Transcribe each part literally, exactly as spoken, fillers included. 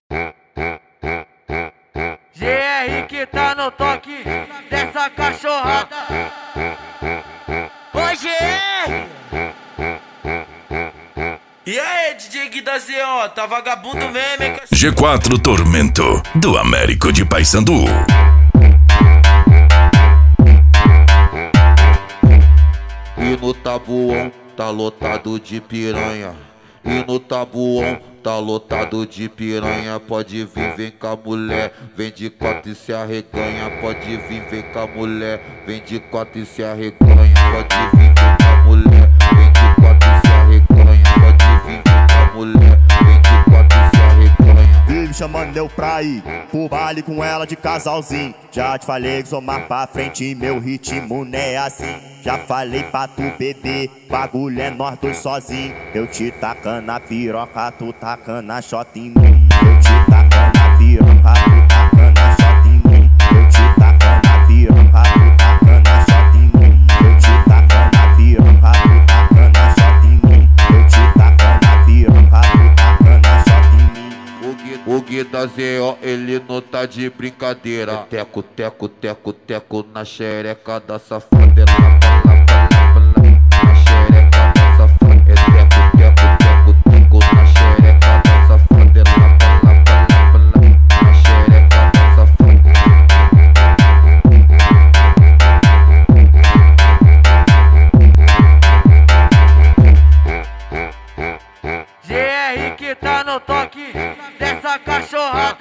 G R que tá no toque dessa cachorrada. Ô G R! E aí, D J Gui da Z O, tá vagabundo mesmo, hein, cachorro? G quatro Tormento, do Américo de Paysandu. E no Tabuão tá lotado de piranha. E no Tabuão tá lotado de piranha. Pode vir, vem com a mulher, vem de quatro e se arreganha. Pode vir, vem com a mulher, vem de quatro e se arreganha. Pode vir, vem com a mulher, vem de quatro e se arreganha. Pode vir, vem com a mulher, vem de quatro e se arreganha. Vive chamando eu pra ir pro baile com ela de casalzinho. Já te falei que sou mais pra frente, meu ritmo não é assim. Já falei pra tu beber, bagulho é nós dois sozinho. Eu te tacando a piroca, tu tacando a shot em mim. Eu te tacando a piroca, tu tacando a shot em mim. Eu te tacando a piroca, tu tacando a shot em mim. Eu te tacando a piroca, tu tacando a shot em mim. Eu te tacando a piroca, tu tacando a shot em mim. O Gui da Z O, ele não tá de brincadeira. É teco, teco, teco, teco na xereca da safada. É lá, lá, lá, lá, na xereca da safada. É teco, teco, teco, teco na xereca da safada. É lá, lá, lá, lá, na xereca da safada. G R que tá no toque dessa cachorrada.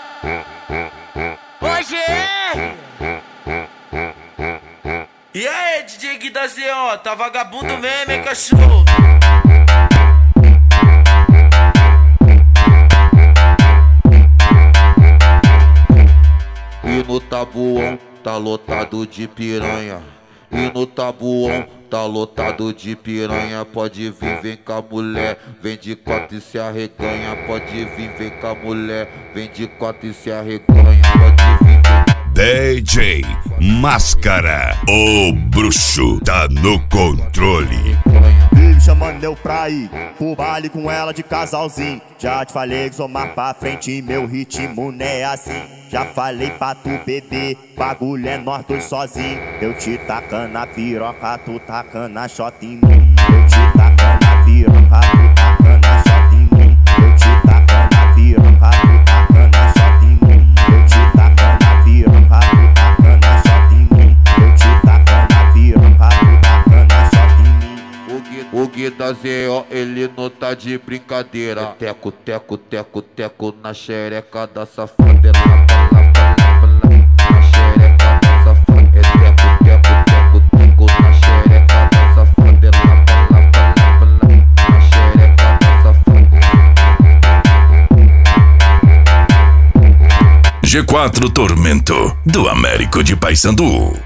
Ô G R! E aí, D J Gui da Z O, tá vagabundo mesmo, hein, cachorro? E no Tabuão tá lotado de piranha. E no Tabuão tá lotado de piranha. Pode vir, vem com a mulher, vem de quatro e se arreganha. Pode vir, vem com a mulher, vem de quatro e se arreganha. Pode vir, vem. D J Máscara, o bruxo tá no controle. Vive chamando eu pra ir pro baile com ela de casalzinho. Já te falei que sou mais pra frente, meu ritmo não é assim. Já falei pra tu beber, bagulho é nós dois sozinho. Eu te tacando a piroca, tu tacando a shot em mim. Eu te tacando a piroca, tu tacando a shot em mim. Eu te tacando a piroca, tu tacando a shot em mim. Eu te tacando a piroca, tu tacando a shot em mim. Eu te tacando a piroca, tu tacando a shot em mim. O Gui da Z O, ele não tá de brincadeira. É teco, teco, teco, teco na xereca da safada. É lá, lá, lá, lá, na xereca da safada. É teco, teco, teco, teco na xereca da safada. É lá, lá, lá, lá, na xereca da safada. G quatro Tormento, do Américo de Paysandu.